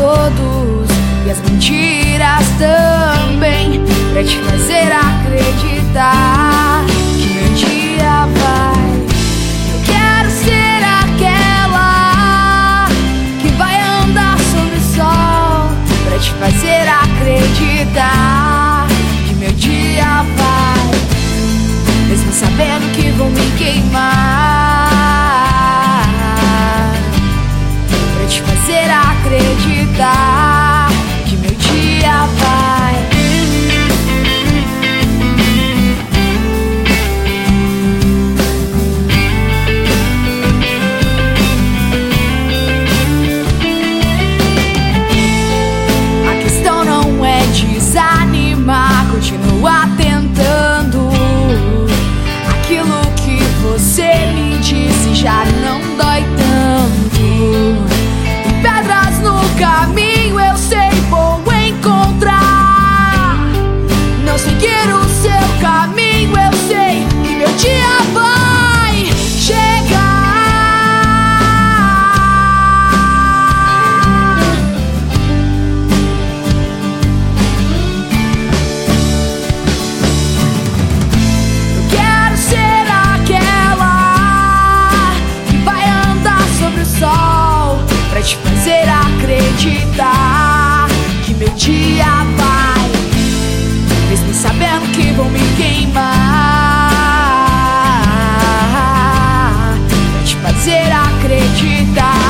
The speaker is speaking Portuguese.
todos e as mentiras também, pra te fazer acreditar que meu dia vai. Eu quero ser aquela que vai andar sobre o sol, pra te fazer acreditar que meu dia vai, mesmo sabendo que vou me queimar, pra te fazer acreditar que meu dia vai. A questão não é desanimar, continua tentando. Aquilo que você me disse já não dói tanto. E pedras no caminho eu sei vou encontrar. Não seguir o seu caminho, eu sei que meu dia vai chegar. Eu quero ser aquela que vai andar sobre o sol, pra te fazer acreditar que meu dia vai, mesmo sabendo que vou me queimar, pra te fazer acreditar